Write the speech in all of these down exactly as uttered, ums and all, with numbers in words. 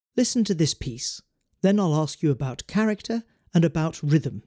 Listen to this piece, then I'll ask you about character and about rhythm.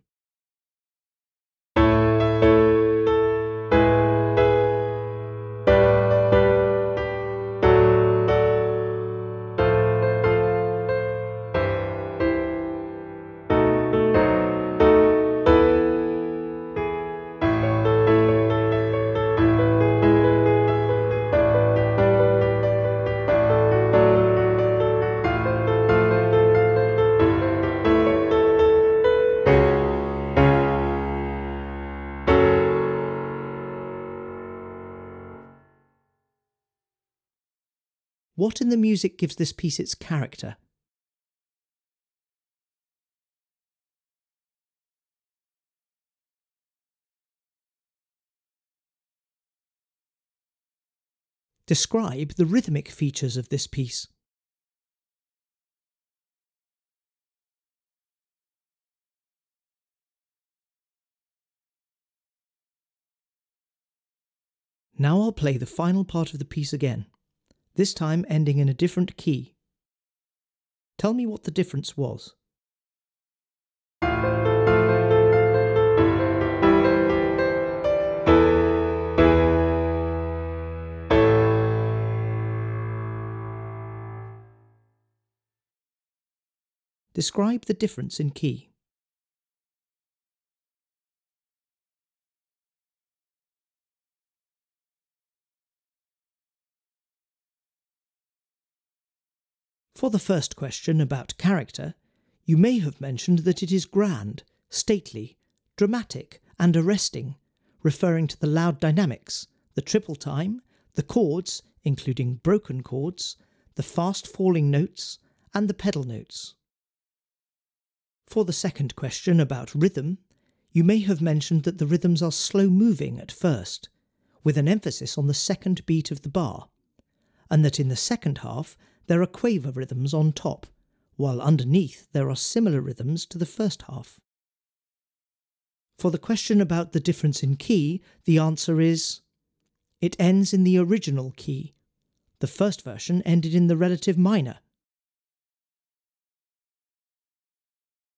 What in the music gives this piece its character? Describe the rhythmic features of this piece. Now I'll play the final part of the piece again, this time ending in a different key. Tell me what the difference was. Describe the difference in key. For the first question about character, you may have mentioned that it is grand, stately, dramatic and arresting, referring to the loud dynamics, the triple time, the chords, including broken chords, the fast falling notes and the pedal notes. For the second question about rhythm, you may have mentioned that the rhythms are slow moving at first, with an emphasis on the second beat of the bar, and that in the second half there are quaver rhythms on top, while underneath there are similar rhythms to the first half. For the question about the difference in key, the answer is: it ends in the original key. The first version ended in the relative minor,